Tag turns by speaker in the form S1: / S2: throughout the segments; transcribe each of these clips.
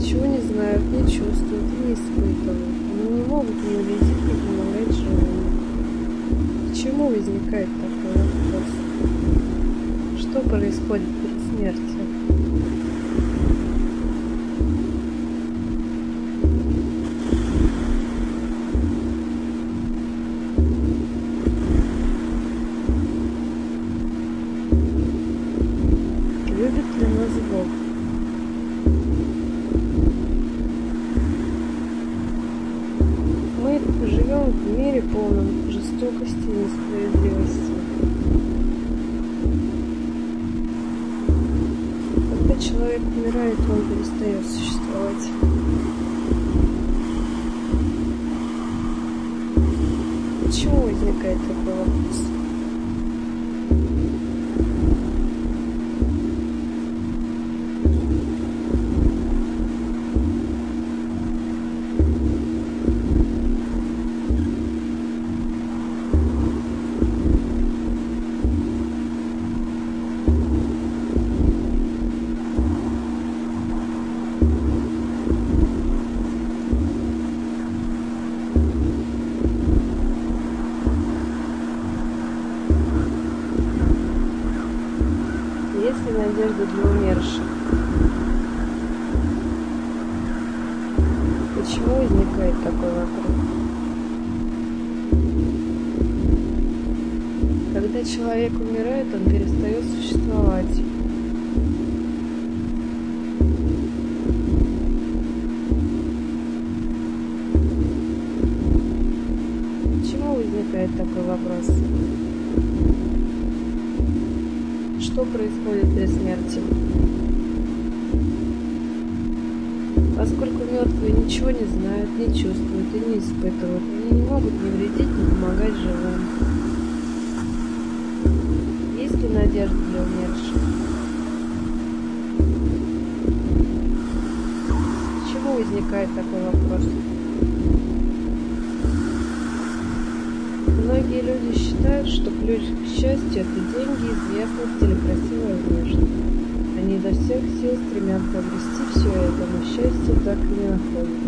S1: ничего не знают, не чувствуют и не испытывают. Они не могут ни вредить, ни помогать живым. Почему возникает такой вопрос? Что происходит перед смертью? Любит ли нас Бог? Мы живем в мире полном жестокости и несправедливости. Когда человек умирает, он перестает существовать. Почему возникает такой вопрос? Есть ли надежда для умерших? Почему возникает такой вопрос? Когда человек умирает, он перестает существовать. Почему возникает такой вопрос? Что происходит при смерти? Поскольку мертвые ничего не знают, не чувствуют и не испытывают, они не могут ни вредить, ни помогать живым. Есть ли надежда для умерших? Почему возникает такой вопрос? Многие люди считают, что ключ к счастью – это деньги, известность или красивая внешность. Они изо всех сил стремятся обрести все это, но счастье так и не находят.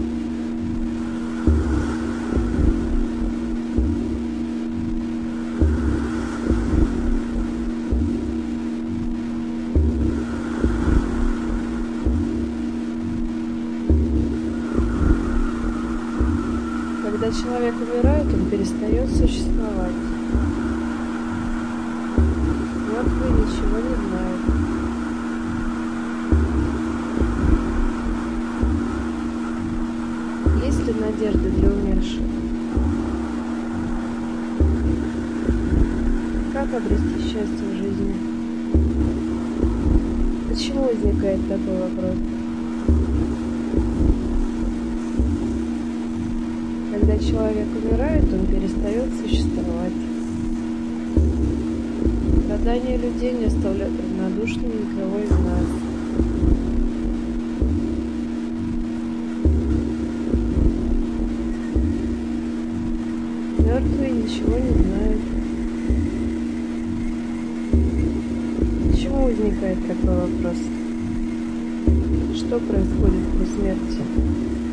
S1: Когда человек умирает, он перестает существовать. Мертвые ничего не знают. Есть ли надежда для умерших? Как обрести счастье в жизни? Почему возникает такой вопрос? Когда человек умирает, он перестает существовать. Страдания людей не оставляют равнодушным никого из нас. Мертвые ничего не знают. Почему возникает такой вопрос? Что происходит при смерти?